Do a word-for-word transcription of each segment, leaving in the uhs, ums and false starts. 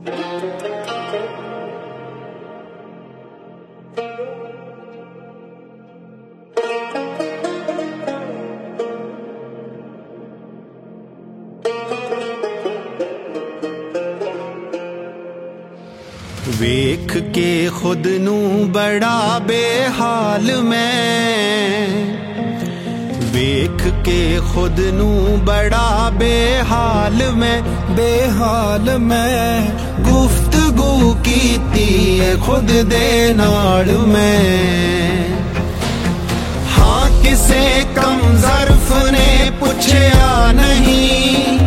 वेख के खुद नू बड़ा बेहाल मैं, वेख के खुद नू बड़ा बेहाल मैं, बेहाल मैं गुफ्तगू कीती है खुद दे नाल मैं। हाँ किसे कम ज़र्फ ने पूछया नहीं,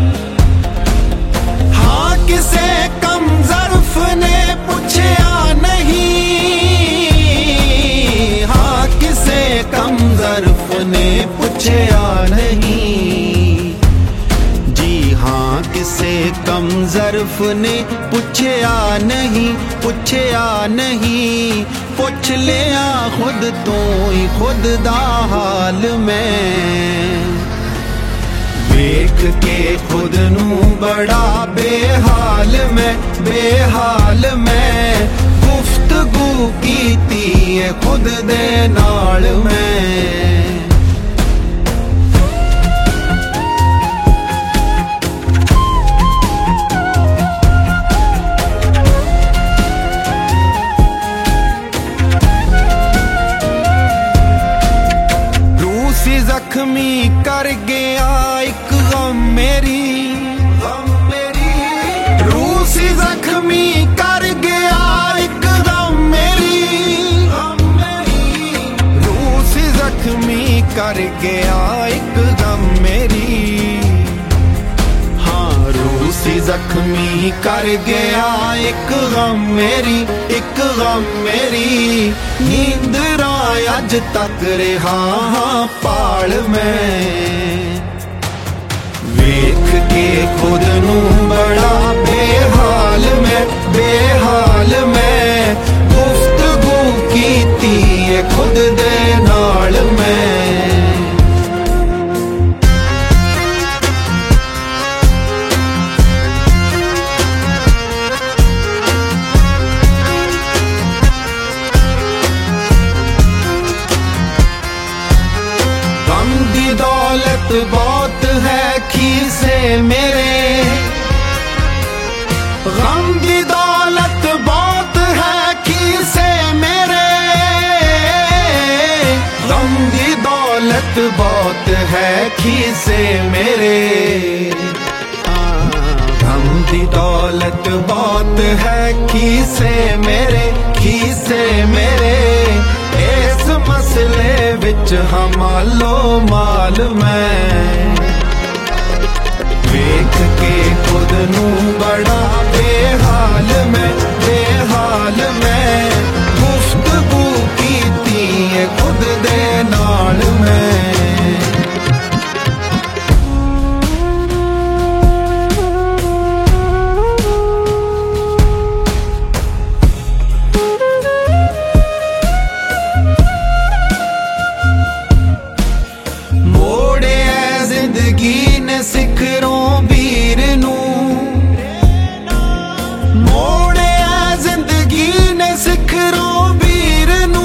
हाँ किसे कम ज़र्फ ने पूछया नहीं, हाँ किसे कम ज़र्फ ने पूछया नहीं, जी हाँ किसे कम ज़र्फ ने पूछया नहीं, पूछया नहीं। पुछ लिया खुद तो ही खुद दा हाल मैं, वेख के खुद नू बड़ा बेहाल मैं, बेहाल मैं गुफ्तगू कीती है खुद दे नाल मैं। जख्मी कर गया एक गम मेरी, गम मेरी रूसी जख्मी कर गया एक गम मेरी, गम मेरी रूसी जख्मी कर गया एक गम मेरी। हाँ रूसी जख्मी कर गया एक गम मेरी, एक गम मेरी। नींदरा अज तक रहा हाँ पाल मैं, वेख के खुद नू बड़ा बेहाल मैं, बेहाल मैं गुफ्तगू कीती है खुद दे नाल मैं। दौलत बहुत है खीसे मेरे, गम की दौलत बहुत है खीसे मेरे, गम की दौलत बहुत है खीसे मेरे। गम की दौलत बहुत है खीसे मेरे, खीसे मेरे। इस मसले विच हमालो माल मैं, वेख के खुद नू बड़ा बेहाल मैं, बेहाल मैं गुफ्तगू कीती है खुद दे नाल मैं। सिखरों वीर नू मोड़िया जिंदगी ने, सिखरों वीर नू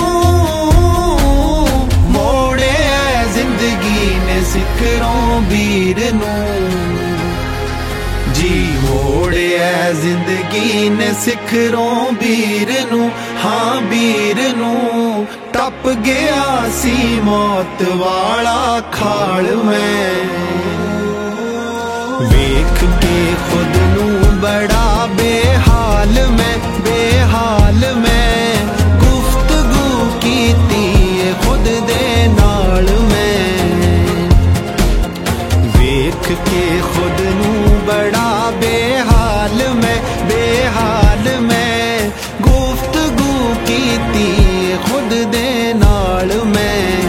मोड़िया जिंदगी ने, सिखरों वीर नू जी मोड़िया जिंदगी ने, सिखरों वीर नू। हाँ वीर नू टप गया सी मौत वाला खाल मैं, वेख के खुद नू बड़ा बेहाल मैं, बेहाल मैं गुफ्तगू कीती है खुद दे नाल मैं। वेख के खुद नू बड़ा बेहाल मैं, बेहाल मैं गुफ्तगू कीती है खुद दे नाल मैं,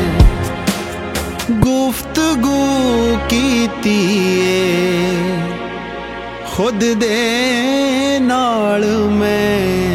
गुफ्तगू कीती खुद दे नाल मैं।